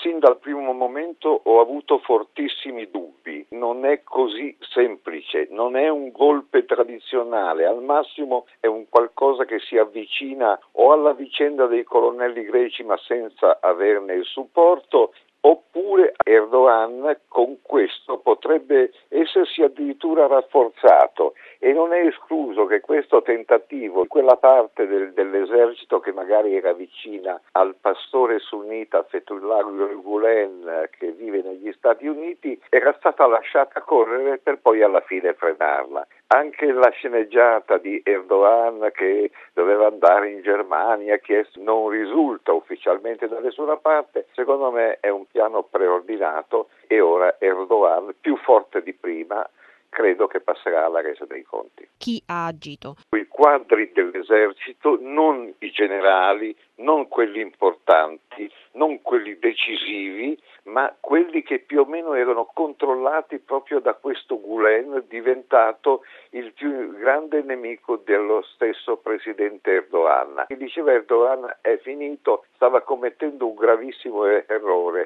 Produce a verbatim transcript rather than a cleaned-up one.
sin dal primo momento ho avuto fortissimi dubbi. Non è così semplice, non è un golpe tradizionale, al massimo è un qualcosa che si avvicina o alla vicenda dei colonnelli greci ma senza averne il supporto, oppure Erdogan con questo potrebbe essersi addirittura rafforzato e non è escluso che questo tentativo, quella parte del, dell'esercito che magari era vicina al pastore sunnita Fethullah Gülen che vive negli Stati Uniti, era stata lasciata correre per poi alla fine frenarla. Anche la sceneggiata di Erdogan che doveva andare in Germania, che non risulta ufficialmente da nessuna parte, secondo me è un piano preordinato e ora Erdogan, più forte di prima, credo che passerà alla resa dei conti. Chi ha agito? I quadri dell'esercito, non i generali, non quelli importanti, non quelli decisivi, ma quelli che più o meno erano controllati proprio da questo Gülen, diventato il più grande nemico dello stesso presidente Erdogan. Chi diceva Erdogan è finito, stava commettendo un gravissimo errore.